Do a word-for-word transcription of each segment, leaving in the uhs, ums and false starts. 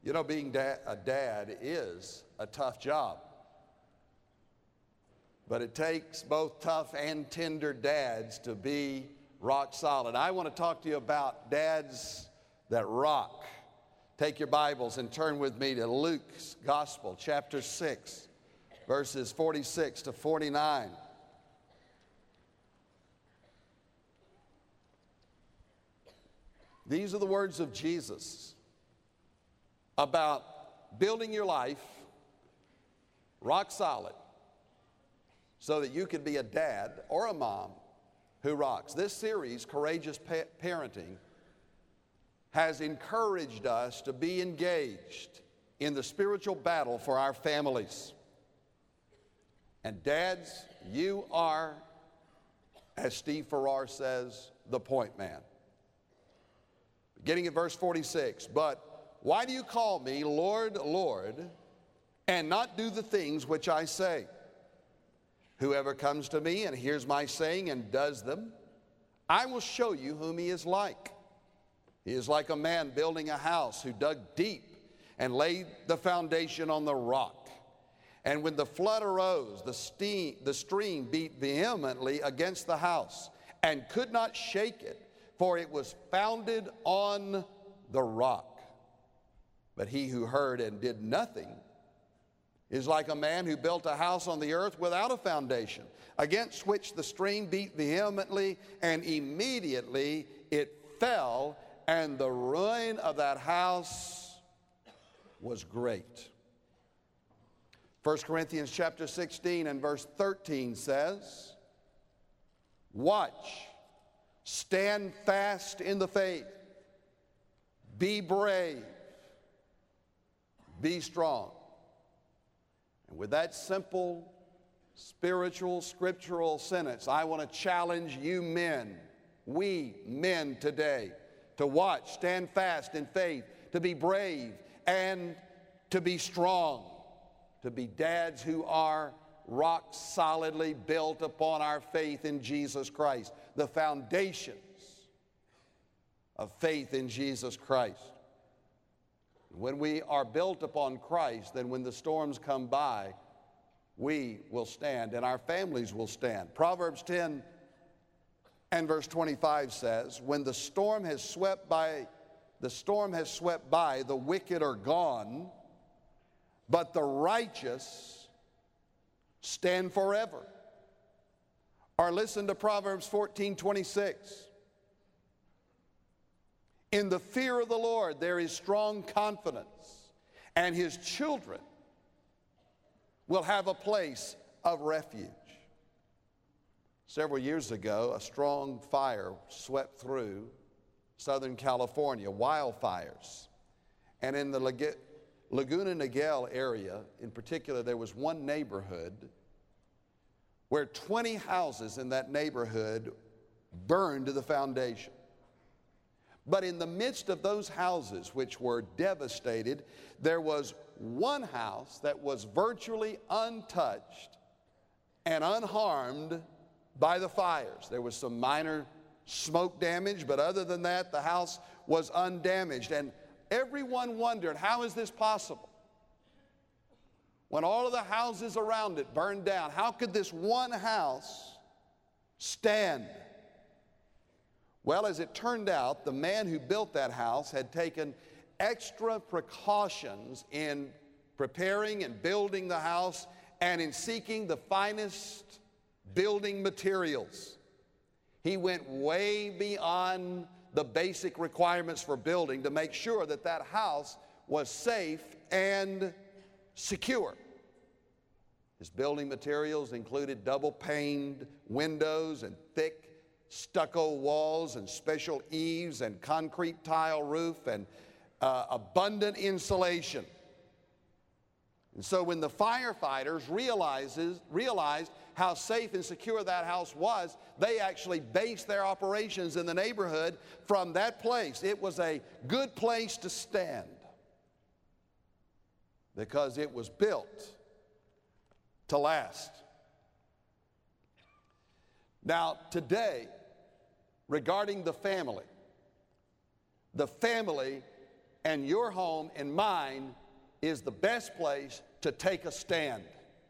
You know, being da- a dad is a tough job. But it takes both tough and tender dads to be rock solid. I want to talk to you about dads that rock. Take your Bibles and turn with me to Luke's Gospel, chapter six, verses forty-six to forty-nine. These are the words of Jesus about building your life rock solid so that you can be a dad or a mom who rocks. This series, Courageous pa- Parenting, has encouraged us to be engaged in the spiritual battle for our families. And dads, you are, as Steve Farrar says, the point man. Beginning at verse forty-six, but why do you call me Lord, Lord, and not do the things which I say? Whoever comes to me and hears my saying and does them, I will show you whom he is like. He is like a man building a house who dug deep and laid the foundation on the rock. And when the flood arose, the, steam, the stream beat vehemently against the house and could not shake it, for it was founded on the rock. But he who heard and did nothing is like a man who built a house on the earth without a foundation, against which the stream beat vehemently, and immediately it fell, and the ruin of that house was great. First Corinthians chapter sixteen and verse thirteen says, watch, stand fast in the faith, be brave, be strong. And with that simple, spiritual, scriptural sentence, I want to challenge you men, we men today, to watch, stand fast in faith, to be brave, and to be strong, to be dads who are rock solidly built upon our faith in Jesus Christ, the foundations of faith in Jesus Christ. When we are built upon Christ, then when the storms come by, we will stand and our families will stand. Proverbs ten and verse twenty-five says, when the storm has swept by, the storm has swept by, the wicked are gone, but the righteous stand forever. Or listen to Proverbs fourteen twenty-six. In the fear of the Lord there is strong confidence, and his children will have a place of refuge. Several years ago, a strong fire swept through Southern California, wildfires. And in the Laguna Niguel area, in particular, there was one neighborhood where twenty houses in that neighborhood burned to the foundation. But in the midst of those houses which were devastated, there was one house that was virtually untouched and unharmed by the fires. There was some minor smoke damage, but other than that, the house was undamaged. And everyone wondered, how is this possible? When all of the houses around it burned down, how could this one house stand? Well, as it turned out, the man who built that house had taken extra precautions in preparing and building the house and in seeking the finest building materials. He went way beyond the basic requirements for building to make sure that that house was safe and secure. His building materials included double-paned windows and thick stucco walls and special eaves and concrete tile roof and uh, abundant insulation. And so when the firefighters realizes, realized how safe and secure that house was, they actually based their operations in the neighborhood from that place. It was a good place to stand because it was built to last. Now, today, regarding the family, the family And your home and mine is the best place to take a stand.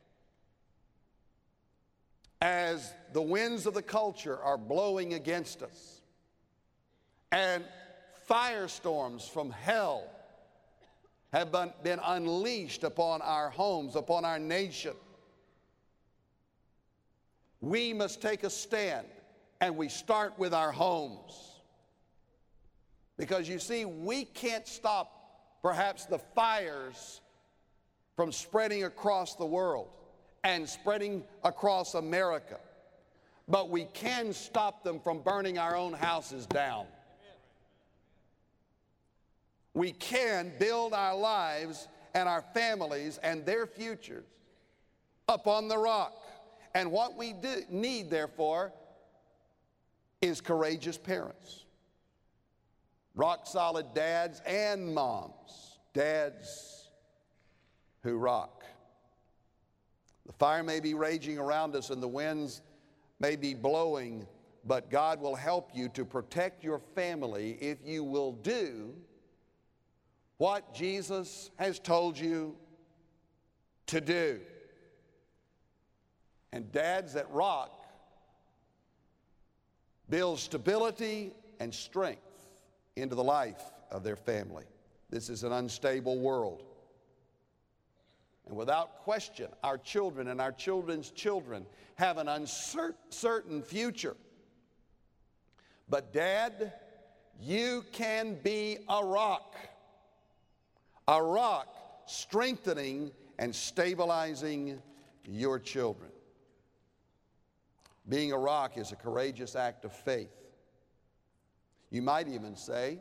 As the winds of the culture are blowing against us, and firestorms from hell have been, been unleashed upon our homes, upon our nation, we must take a stand, and we start with our homes. Because you see, we can't stop perhaps the fires from spreading across the world and spreading across America, but we can stop them from burning our own houses down. We can build our lives and our families and their futures upon the rock. And what we do need, therefore, is courageous parents. Rock-solid dads and moms. Dads who rock. The fire may be raging around us and the winds may be blowing, but God will help you to protect your family if you will do what Jesus has told you to do. And dads that rock build stability and strength into the life of their family. This is an unstable world. And without question, our children and our children's children have an uncertain future. But Dad, you can be a rock. A rock strengthening and stabilizing your children. Being a rock is a courageous act of faith. You might even say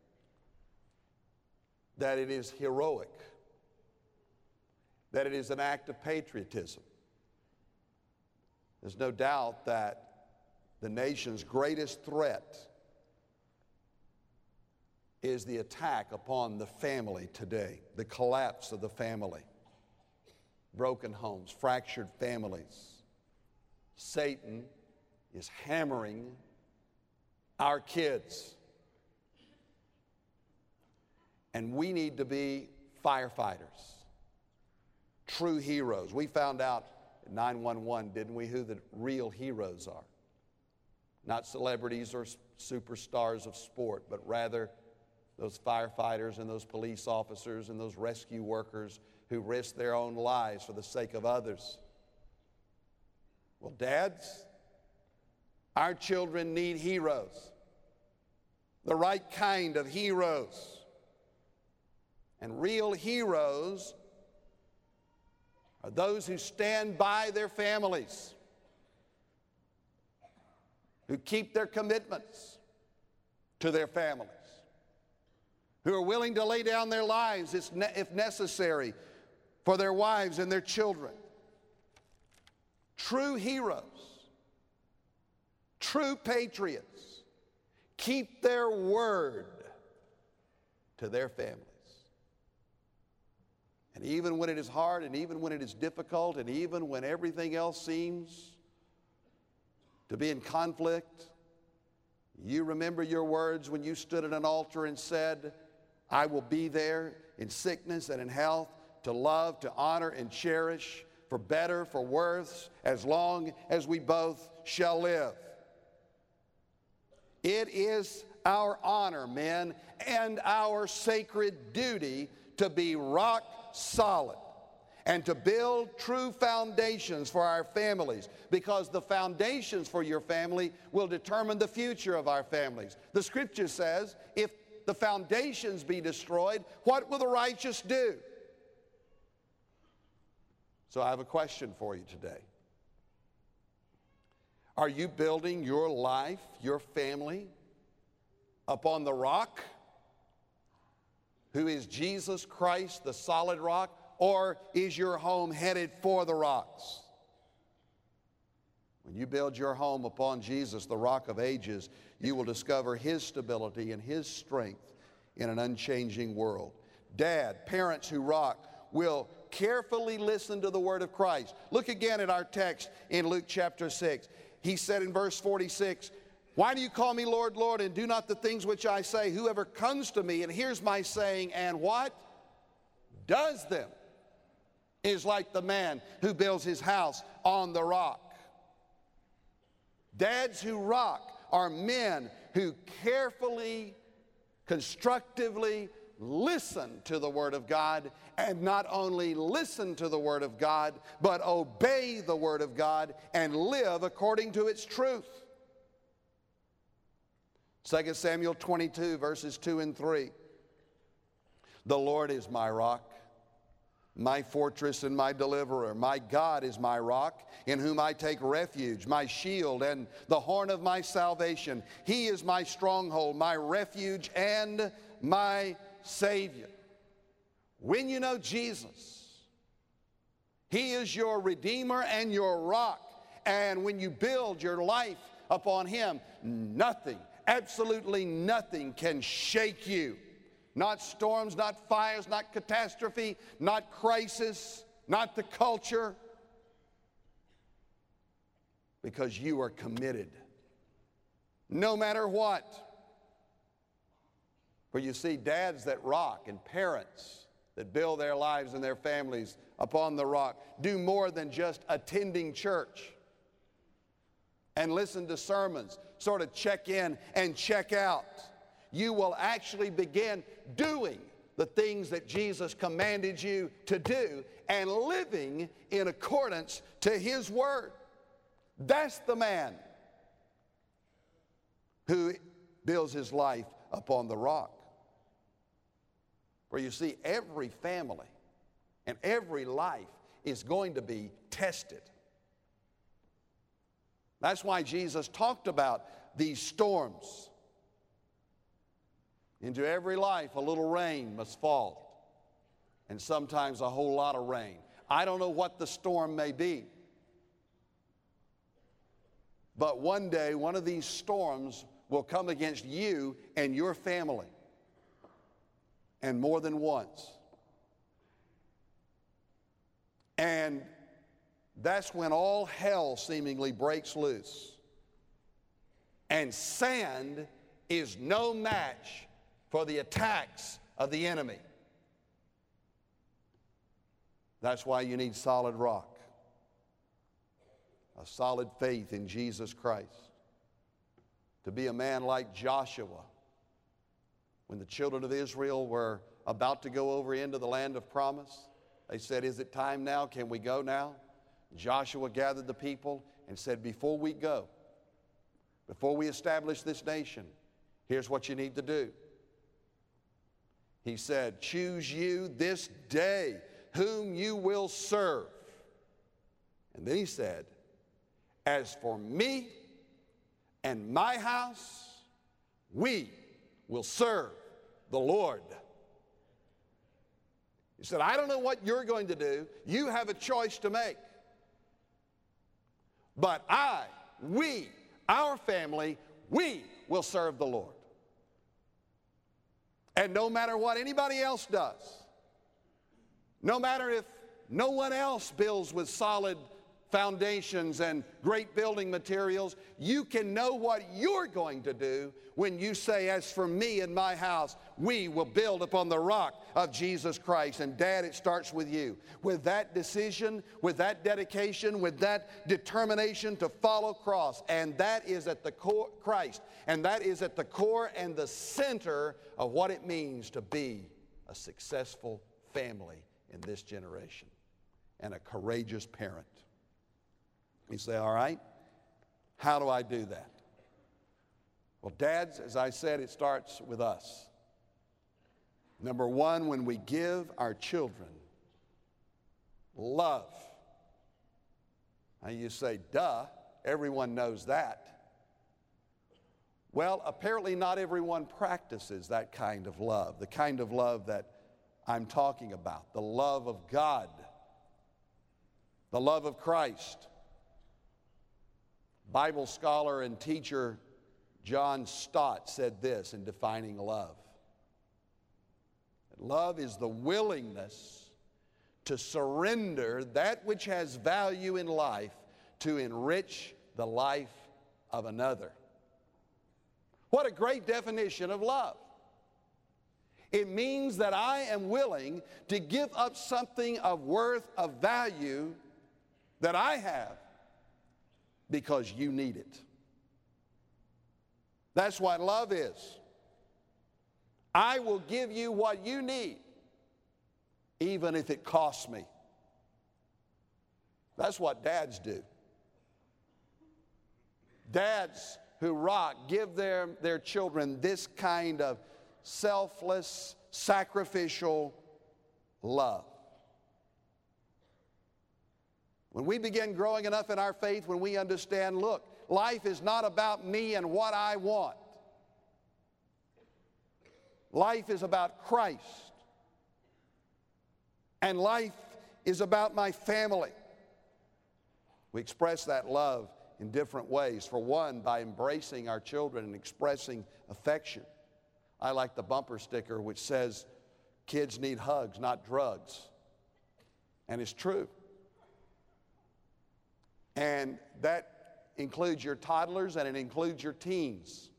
that it is heroic, that it is an act of patriotism. There's no doubt that the nation's greatest threat is the attack upon the family today, the collapse of the family, broken homes, fractured families. Satan is hammering our kids. And we need to be firefighters, true heroes. We found out at nine one one, didn't we, who the real heroes are. Not celebrities or superstars of sport, but rather those firefighters and those police officers and those rescue workers who risk their own lives for the sake of others. Well, dads, our children need heroes, the right kind of heroes. And real heroes are those who stand by their families, who keep their commitments to their families, who are willing to lay down their lives if necessary for their wives and their children. True heroes, true patriots, keep their word to their families. And even when it is hard, and even when it is difficult, and even when everything else seems to be in conflict, you remember your words when you stood at an altar and said, I will be there in sickness and in health to love, to honor, and cherish, for better, for worse, as long as we both shall live. It is our honor, men, and our sacred duty to be rock solid and to build true foundations for our families, because the foundations for your family will determine the future of our families. The scripture says, if the foundations be destroyed, what will the righteous do? So I have a question for you today. Are you building your life, your family, upon the rock, who is Jesus Christ, the solid rock, or is your home headed for the rocks? When you build your home upon Jesus, the rock of ages, you will discover His stability and His strength in an unchanging world. Dad, parents who rock will carefully listen to the word of Christ. Look again at our text in Luke chapter six. He said in verse forty-six, Why do you call me Lord, Lord, and do not the things which I say? Whoever comes to me and hears my saying and what? Does them is like the man who builds his house on the rock. Dads who rock are men who carefully, constructively listen to the Word of God, and not only listen to the Word of God, but obey the Word of God and live according to its truth. Second Samuel twenty-two, verses two and three. The Lord is my rock, my fortress and my deliverer. My God is my rock, in whom I take refuge, my shield and the horn of my salvation. He is my stronghold, my refuge and my Savior. When you know Jesus, He is your Redeemer and your rock. And when you build your life upon Him, nothing, absolutely nothing can shake you. Not storms, not fires, not catastrophe, not crisis, not the culture. Because you are committed. No matter what. For you see, dads that rock and parents that build their lives and their families upon the rock do more than just attending church and listen to sermons, sort of check in and check out. You will actually begin doing the things that Jesus commanded you to do and living in accordance to His Word. That's the man who builds his life upon the rock. For you see, every family and every life is going to be tested. That's why Jesus talked about these storms. Into every life, a little rain must fall, and sometimes a whole lot of rain. I don't know what the storm may be, but one day, one of these storms will come against you and your family, and more than once. And that's when all hell seemingly breaks loose. And sand is no match for the attacks of the enemy. That's why you need solid rock, a solid faith in Jesus Christ. To be a man like Joshua, when the children of Israel were about to go over into the land of promise, they said, "Is it time now? Can we go now?" Joshua gathered the people and said, before we go, before we establish this nation, here's what you need to do. He said, choose you this day whom you will serve. And then he said, as for me and my house, we will serve the Lord. He said, I don't know what you're going to do. You have a choice to make. But I, we, our family, we will serve the Lord. And no matter what anybody else does, no matter if no one else builds with solid foundations and great building materials, you can know what you're going to do when you say, as for me and my house, we will build upon the rock of Jesus Christ. And Dad, it starts with you. With that decision, with that dedication, with that determination to follow Christ. And that is at the core, Christ. And that is at the core and the center of what it means to be a successful family in this generation and a courageous parent. You say, all right, how do I do that? Well, dads, as I said, it starts with us. Number one, when we give our children love. Now you say, duh, everyone knows that. Well, apparently not everyone practices that kind of love, the kind of love that I'm talking about, the love of God, the love of Christ. Bible scholar and teacher John Stott said this in defining love. Love is the willingness to surrender that which has value in life to enrich the life of another. What a great definition of love. It means that I am willing to give up something of worth, of value that I have because you need it. That's what love is. I will give you what you need, even if it costs me. That's what dads do. Dads who rock give their, their children this kind of selfless, sacrificial love. When we begin growing enough in our faith, when we understand, look, life is not about me and what I want. Life is about Christ. And life is about my family. We express that love in different ways. For one, by embracing our children and expressing affection. I like the bumper sticker which says, kids need hugs, not drugs. And it's true. And that includes your toddlers and it includes your teens.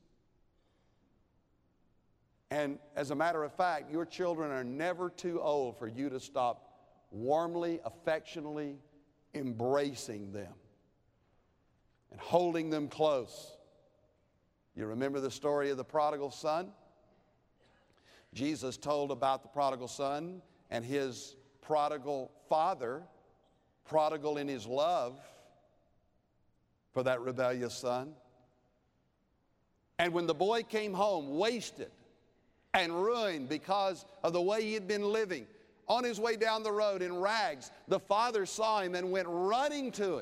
And as a matter of fact, your children are never too old for you to stop warmly, affectionately embracing them and holding them close. You remember the story of the prodigal son? Jesus told about the prodigal son and his prodigal father, prodigal in his love for that rebellious son. And when the boy came home wasted and ruined because of the way he had been living, on his way down the road in rags, the father saw him and went running to him.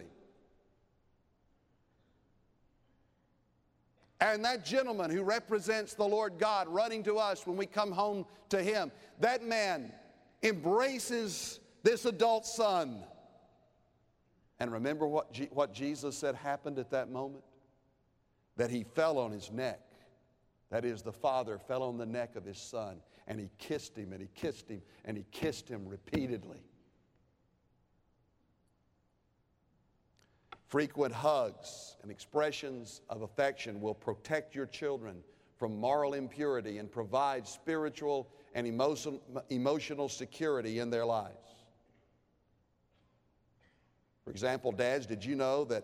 And that gentleman who represents the Lord God running to us when we come home to him, that man embraces this adult son. And remember what, G- what Jesus said happened at that moment? That he fell on his neck. That is, the father fell on the neck of his son, and he kissed him, and he kissed him, and he kissed him repeatedly. Frequent hugs and expressions of affection will protect your children from moral impurity and provide spiritual and emotion, emotional security in their lives. For example, dads, did you know that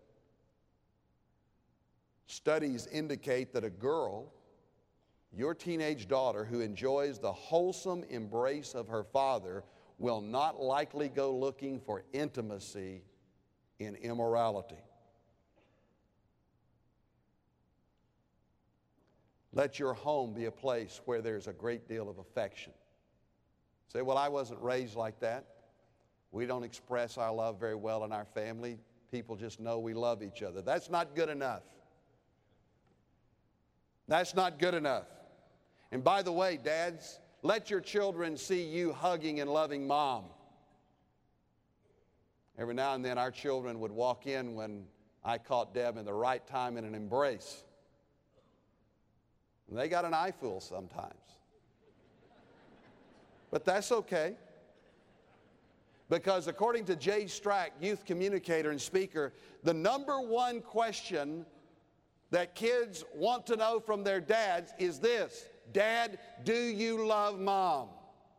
studies indicate that a girl, your teenage daughter, who enjoys the wholesome embrace of her father will not likely go looking for intimacy in immorality? Let your home be a place where there's a great deal of affection. Say, well, I wasn't raised like that. We don't express our love very well in our family. People just know we love each other. That's not good enough. That's not good enough. And by the way, dads, let your children see you hugging and loving mom. Every now and then our children would walk in when I caught Deb in the right time in an embrace. And they got an eyeful sometimes. But that's okay. Because according to Jay Strack, youth communicator and speaker, the number one question that kids want to know from their dads is this: Dad, do you love mom?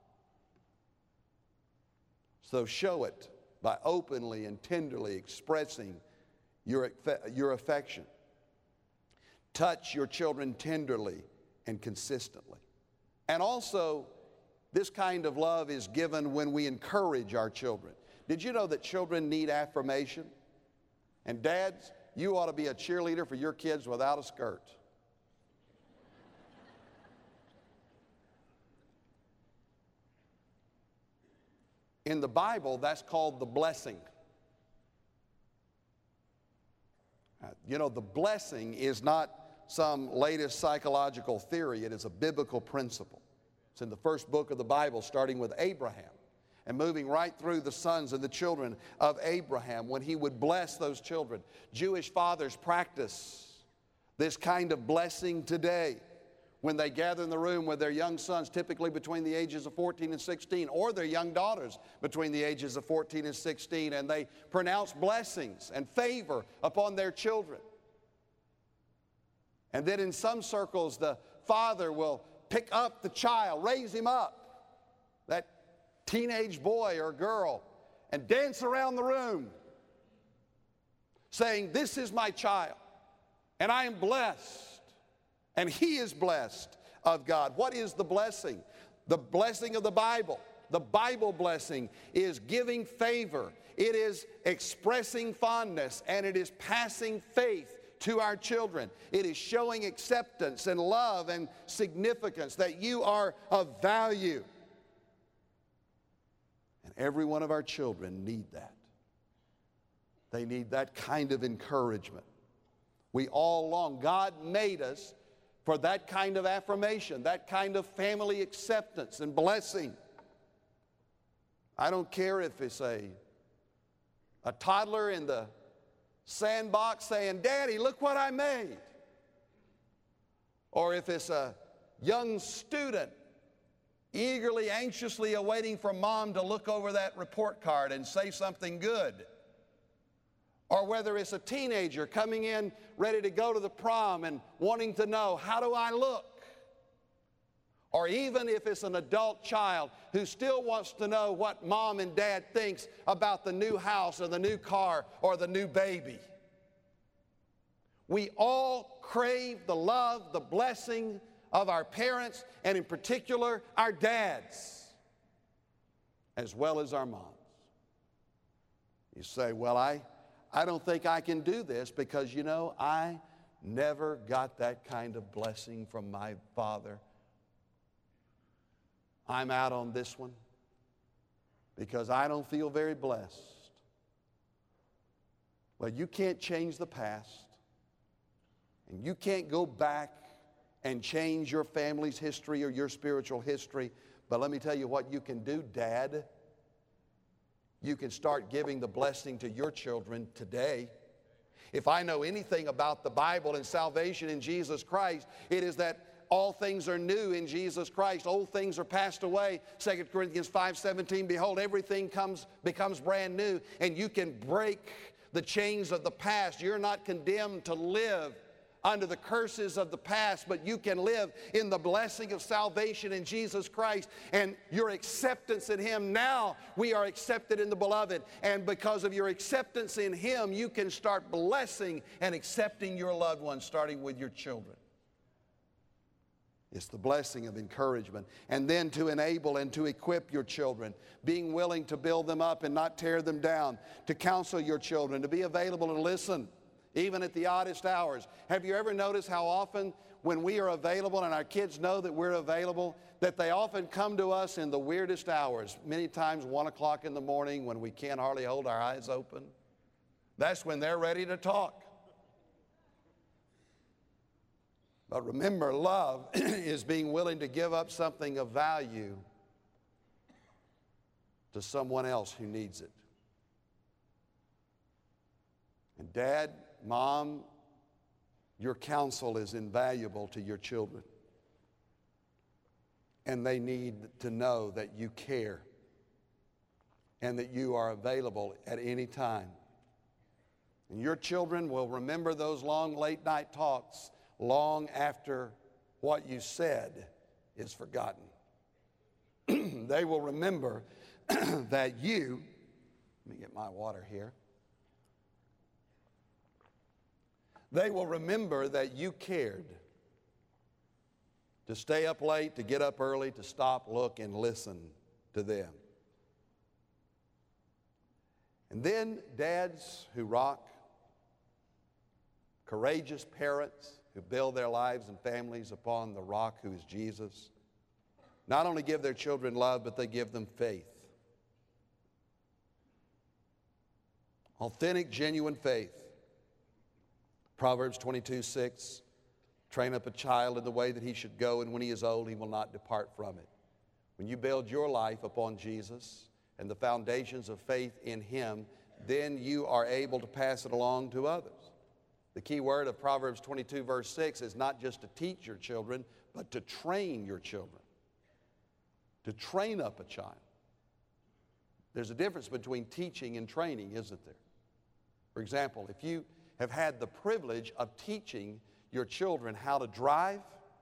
So show it by openly and tenderly expressing your, your affection. Touch your children tenderly and consistently. And also, this kind of love is given when we encourage our children. Did you know that children need affirmation? And dads, you ought to be a cheerleader for your kids without a skirt. In the Bible, that's called the blessing. Uh, you know, the blessing is not some latest psychological theory. It is a biblical principle. It's in the first book of the Bible, starting with Abraham and moving right through the sons and the children of Abraham when he would bless those children. Jewish fathers practice this kind of blessing today when they gather in the room with their young sons, typically between the ages of fourteen and sixteen, or their young daughters between the ages of fourteen and sixteen, and they pronounce blessings and favor upon their children. And then in some circles, the father will pick up the child, raise him up, that teenage boy or girl, and dance around the room, saying, "This is my child, and I am blessed, and he is blessed of God." What is the blessing? The blessing of the Bible. The Bible blessing is giving favor. It is expressing fondness, and it is passing faith to our children. It is showing acceptance and love and significance, that you are of value. And every one of our children need that. They need that kind of encouragement. We all long. God made us for that kind of affirmation, that kind of family acceptance and blessing. I don't care if it's a, a toddler in the sandbox saying, "Daddy, look what I made." Or if it's a young student eagerly, anxiously awaiting for mom to look over that report card and say something good. Or whether it's a teenager coming in ready to go to the prom and wanting to know, "How do I look?" Or even if it's an adult child who still wants to know what mom and dad thinks about the new house or the new car or the new baby. We all crave the love, the blessing of our parents, and in particular, our dads, as well as our moms. You say, "Well, I, I don't think I can do this because, you know, I never got that kind of blessing from my father. I'm out on this one because I don't feel very blessed." Well, you can't change the past, and you can't go back and change your family's history or your spiritual history. But let me tell you what you can do, Dad. You can start giving the blessing to your children today. If I know anything about the Bible and salvation in Jesus Christ, it is that all things are new in Jesus Christ. Old things are passed away. Second Corinthians five seventeen, behold, everything comes, becomes brand new, and you can break the chains of the past. You're not condemned to live under the curses of the past, but you can live in the blessing of salvation in Jesus Christ and your acceptance in Him. Now we are accepted in the Beloved, and because of your acceptance in Him, you can start blessing and accepting your loved ones, starting with your children. It's the blessing of encouragement. And then to enable and to equip your children, being willing to build them up and not tear them down, to counsel your children, to be available and listen, even at the oddest hours. Have you ever noticed how often when we are available and our kids know that we're available, that they often come to us in the weirdest hours, many times one o'clock in the morning when we can't hardly hold our eyes open? That's when they're ready to talk. But remember, love is being willing to give up something of value to someone else who needs it. And Dad, Mom, your counsel is invaluable to your children. And they need to know that you care and that you are available at any time. And your children will remember those long late night talks long after what you said is forgotten. They will remember that you, let me get my water here. They will remember that you cared to stay up late, to get up early, to stop, look, and listen to them. And then dads who rock, courageous parents who build their lives and families upon the rock who is Jesus, not only give their children love, but they give them faith. Authentic, genuine faith. Proverbs twenty-two six, train up a child in the way that he should go, and when he is old, he will not depart from it. When you build your life upon Jesus and the foundations of faith in Him, then you are able to pass it along to others. The key word of Proverbs twenty-two verse six is not just to teach your children, but to train your children. To train up a child. There's a difference between teaching and training, isn't there? For example, if you have had the privilege of teaching your children how to drive,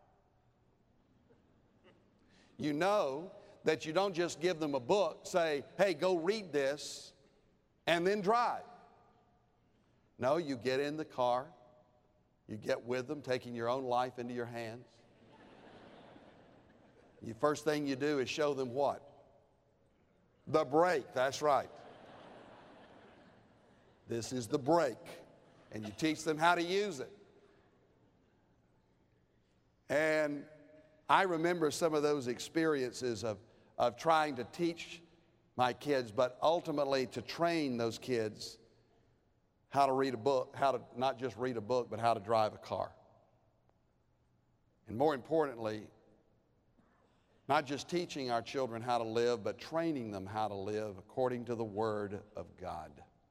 you know that you don't just give them a book, say, hey, go read this, and then drive. No, you get in the car, you get with them, taking your own life into your hands. The first thing you do is show them what? The brake, that's right. This is the brake. And you teach them how to use it. And I remember some of those experiences of, of trying to teach my kids, but ultimately to train those kids how to read a book, how to not just read a book, but how to drive a car. And more importantly, not just teaching our children how to live, but training them how to live according to the Word of God.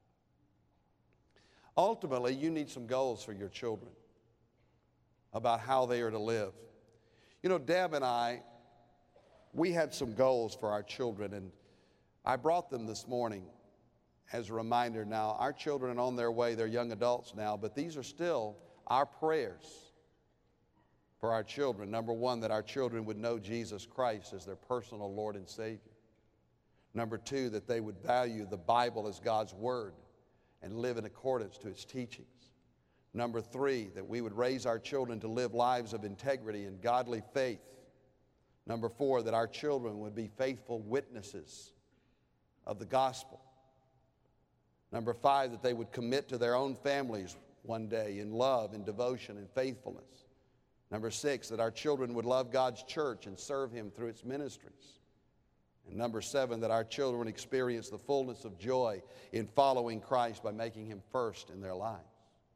Ultimately, you need some goals for your children about how they are to live. You know, Deb and I, we had some goals for our children, and I brought them this morning as a reminder. Now, our children are on their way. They're young adults now, but these are still our prayers for our children. Number one, that our children would know Jesus Christ as their personal Lord and Savior. Number two, that they would value the Bible as God's Word and live in accordance to its teachings. Number three, that we would raise our children to live lives of integrity and godly faith. Number four, that our children would be faithful witnesses of the gospel. Number five, that they would commit to their own families one day in love and devotion and faithfulness. Number six, that our children would love God's church and serve Him through its ministries. And number seven, that our children would experience the fullness of joy in following Christ by making Him first in their lives.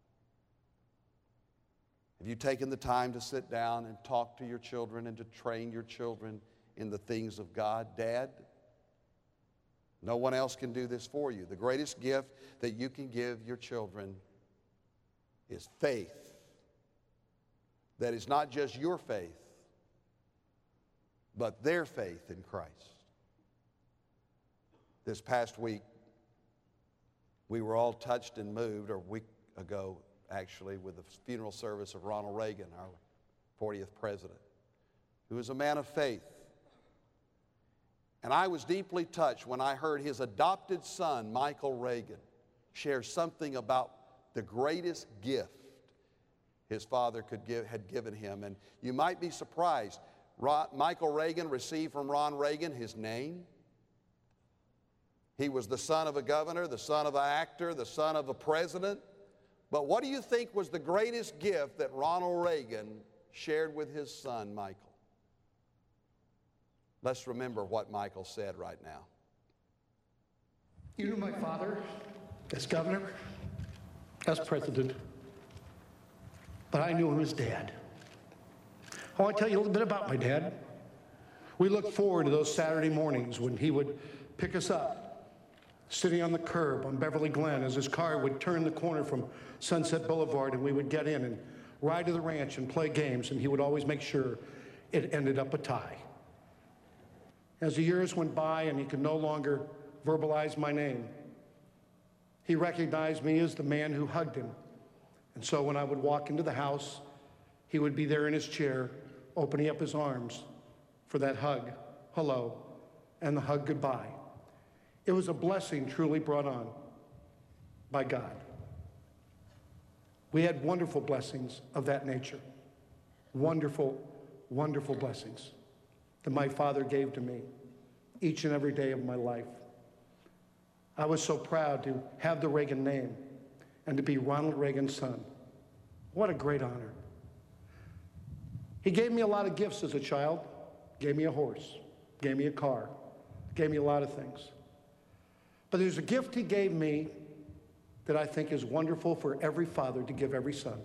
Have you taken the time to sit down and talk to your children and to train your children in the things of God? Dad, no one else can do this for you. The greatest gift that you can give your children is faith. That is not just your faith, but their faith in Christ. This past week, we were all touched and moved, or a week ago, actually, with the funeral service of Ronald Reagan, our fortieth president, who was a man of faith. And I was deeply touched when I heard his adopted son, Michael Reagan, share something about the greatest gift his father could give, had given him. And you might be surprised. Ron, Michael Reagan received from Ron Reagan his name. He was the son of a governor, the son of an actor, the son of a president. But what do you think was the greatest gift that Ronald Reagan shared with his son, Michael? Let's remember what Michael said right now. You knew my father as governor, as president, but I knew him as dad. I want to tell you a little bit about my dad. We looked forward to those Saturday mornings when he would pick us up, sitting on the curb on Beverly Glen as his car would turn the corner from Sunset Boulevard, and we would get in and ride to the ranch and play games, and he would always make sure it ended up a tie. As the years went by and he could no longer verbalize my name, he recognized me as the man who hugged him. And so when I would walk into the house, he would be there in his chair, opening up his arms for that hug, hello, and the hug goodbye. It was a blessing truly brought on by God. We had wonderful blessings of that nature. Wonderful, wonderful blessings that my father gave to me each and every day of my life. I was so proud to have the Reagan name and to be Ronald Reagan's son. What a great honor. He gave me a lot of gifts as a child. Gave me a horse, gave me a car, gave me a lot of things. But there's a gift he gave me that I think is wonderful for every father to give every son.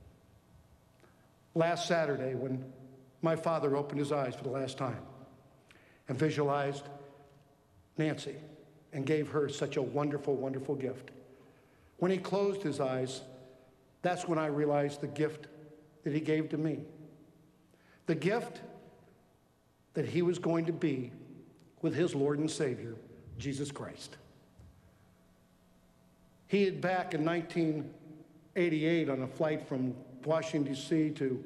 Last Saturday, when my father opened his eyes for the last time and visualized Nancy and gave her such a wonderful, wonderful gift. When he closed his eyes, that's when I realized the gift that he gave to me. The gift that he was going to be with his Lord and Savior, Jesus Christ. He had back in nineteen eighty-eight on a flight from Washington, D C to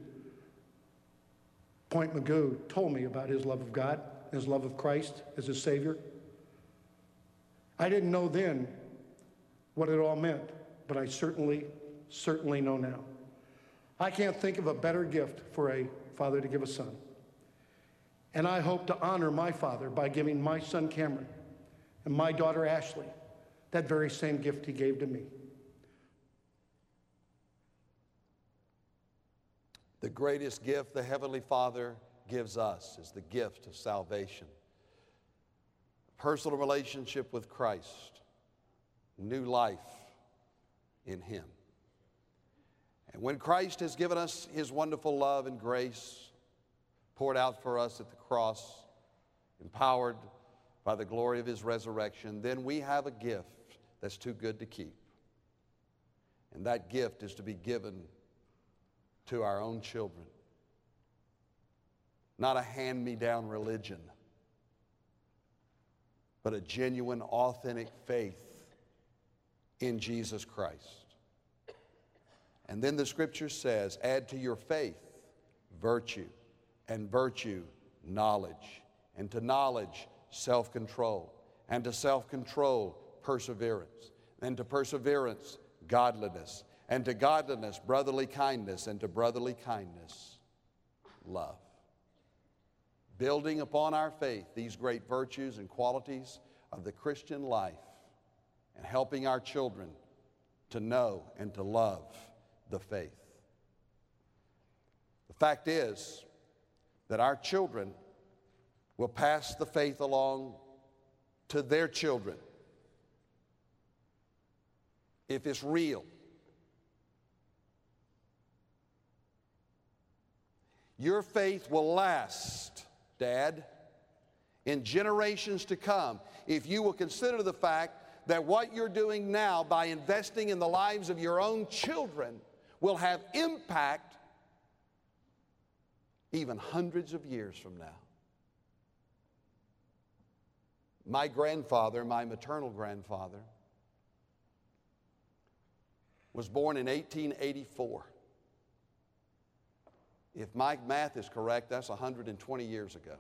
Point Mugu told me about his love of God, his love of Christ as his Savior. I didn't know then what it all meant, but I certainly, certainly know now. I can't think of a better gift for a father to give a son. And I hope to honor my father by giving my son Cameron and my daughter Ashley that very same gift he gave to me. The greatest gift the Heavenly Father gives us is the gift of salvation. Personal relationship with Christ, new life in Him. And when Christ has given us His wonderful love and grace, poured out for us at the cross, empowered by the glory of His resurrection, then we have a gift that's too good to keep. And that gift is to be given to our own children. Not a hand-me-down religion, but a genuine, authentic faith in Jesus Christ. And then the Scripture says, add to your faith virtue, and virtue knowledge, and to knowledge self-control, and to self-control perseverance, and to perseverance godliness, and to godliness brotherly kindness, and to brotherly kindness love. Building upon our faith these great virtues and qualities of the Christian life, and helping our children to know and to love the faith. The fact is that our children will pass the faith along to their children if it's real. Your faith will last, Dad, in generations to come if you will consider the fact that what you're doing now by investing in the lives of your own children will have impact even hundreds of years from now. My grandfather, my maternal grandfather, was born in eighteen eighty-four. If my math is correct, that's one hundred twenty years ago.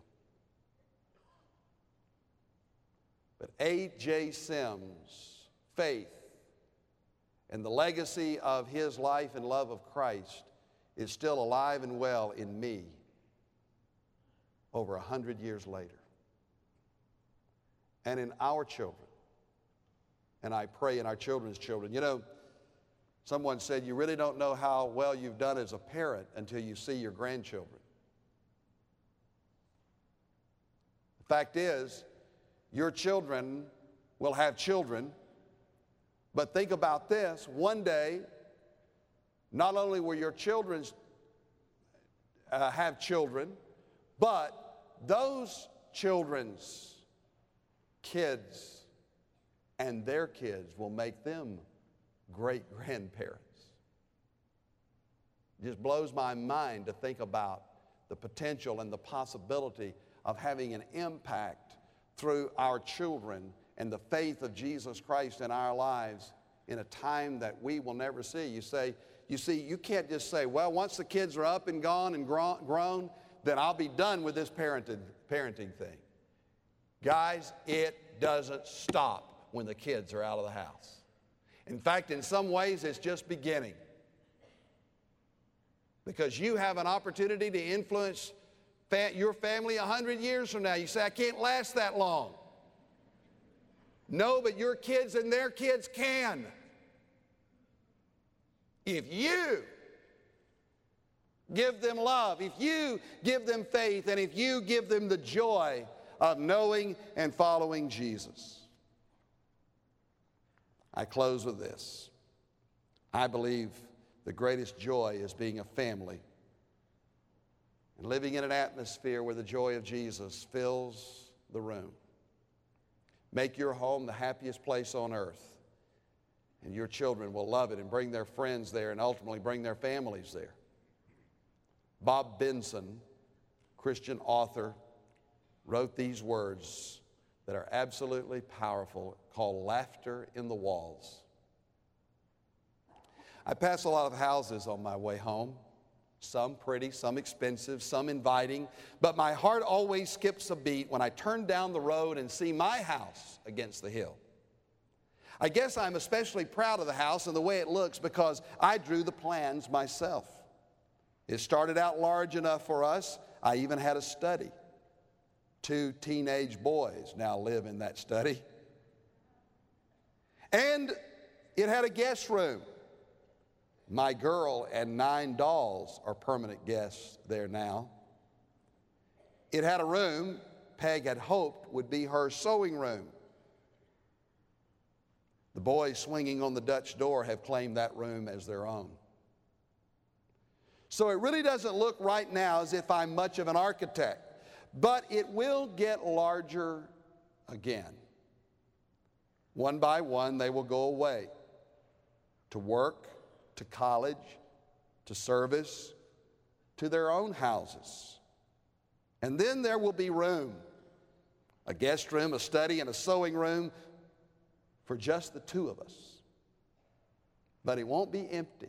But A J Sims' faith and the legacy of his life and love of Christ is still alive and well in me over one hundred years later. And in our children. And I pray in our children's children. You know, someone said, you really don't know how well you've done as a parent until you see your grandchildren. The fact is, your children will have children, but think about this. One day, not only will your children uh, have children, but those children's kids and their kids will make them great-grandparents. It just blows my mind to think about the potential and the possibility of having an impact through our children and the faith of Jesus Christ in our lives in a time that we will never see. You say, you see, you can't just say, well, once the kids are up and gone and grown, then I'll be done with this parenting, parenting thing. Guys, it doesn't stop when the kids are out of the house. In fact, in some ways, it's just beginning. Because you have an opportunity to influence fa- your family a hundred years from now. You say, I can't last that long. No, but your kids and their kids can. If you give them love, if you give them faith, and if you give them the joy of knowing and following Jesus. I close with this. I believe the greatest joy is being a family and living in an atmosphere where the joy of Jesus fills the room. Make your home the happiest place on earth, and your children will love it and bring their friends there and ultimately bring their families there. Bob Benson, Christian author, wrote these words that are absolutely powerful, called Laughter in the Walls. I pass a lot of houses on my way home, some pretty, some expensive, some inviting, but my heart always skips a beat when I turn down the road and see my house against the hill. I guess I'm especially proud of the house and the way it looks because I drew the plans myself. It started out large enough for us. I even had a study. Two teenage boys now live in that study. And it had a guest room. My girl and nine dolls are permanent guests there now. It had a room Peg had hoped would be her sewing room. The boys swinging on the Dutch door have claimed that room as their own. So it really doesn't look right now as if I'm much of an architect, but it will get larger again. One by one, they will go away to work, to college, to service, to their own houses. And then there will be room, a guest room, a study, and a sewing room for just the two of us. But it won't be empty.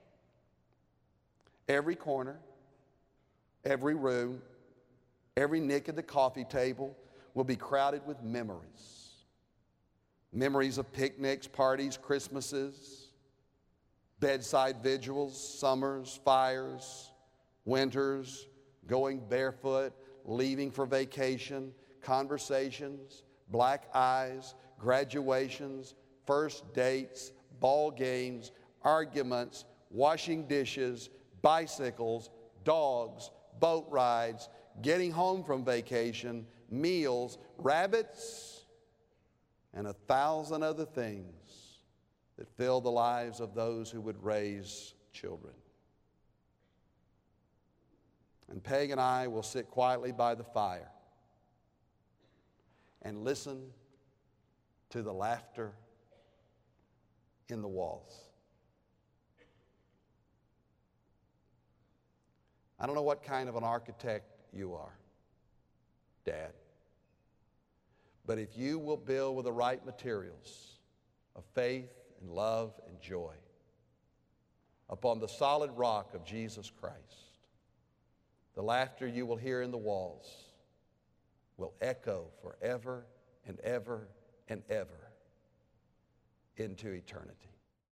Every corner, every room, every nick of the coffee table will be crowded with memories. Memories of picnics, parties, Christmases, bedside vigils, summers, fires, winters, going barefoot, leaving for vacation, conversations, black eyes, graduations, first dates, ball games, arguments, washing dishes, bicycles, dogs, boat rides, getting home from vacation, meals, rabbits, and a thousand other things that fill the lives of those who would raise children. And Peg and I will sit quietly by the fire and listen to the laughter in the walls. I don't know what kind of an architect you are, Dad, but if you will build with the right materials of faith and love and joy upon the solid rock of Jesus Christ, the laughter you will hear in the walls will echo forever and ever and ever into eternity.